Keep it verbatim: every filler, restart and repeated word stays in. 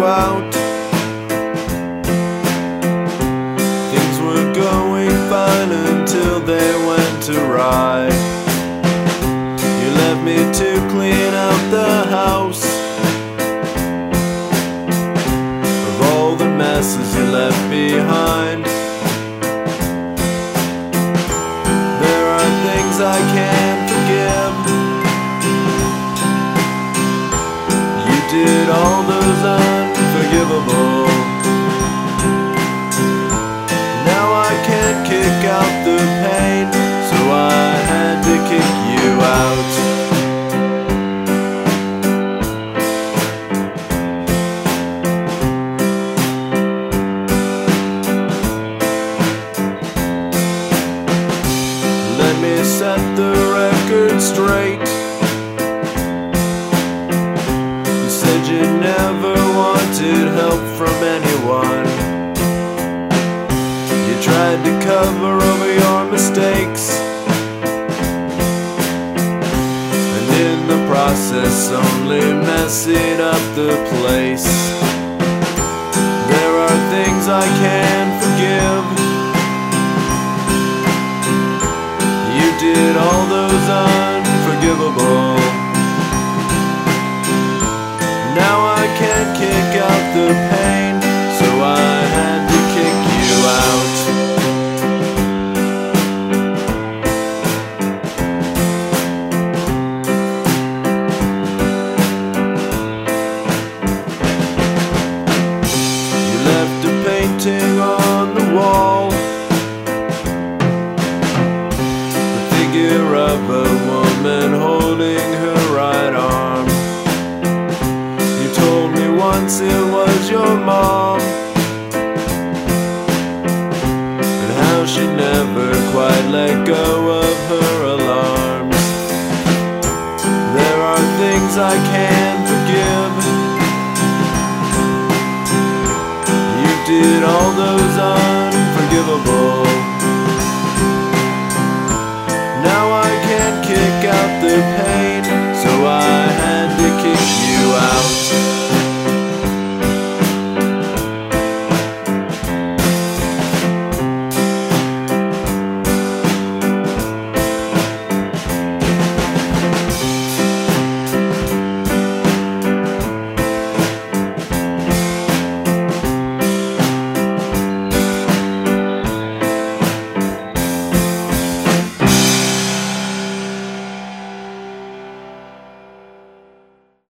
out. Things were going fine until they went awry. You left me to clean out the house of all the messes you left behind. There are things I can't forgive. You did all those unforgivable. Now I can't kick out the pain, so I had to kick you out. Let me set the record straight. You said you never wanted help from anyone. You tried to cover over your mistakes, and in the process only messing up the place. There are things I can't forgive. You did all those unforgivable. Now I can't kick out the pain, so I had to kick you out. You left a painting on the wall, the figure of a woman holding her right arm. You told me once it was your mom, and how she never quite let go of her alarms. There are things I can't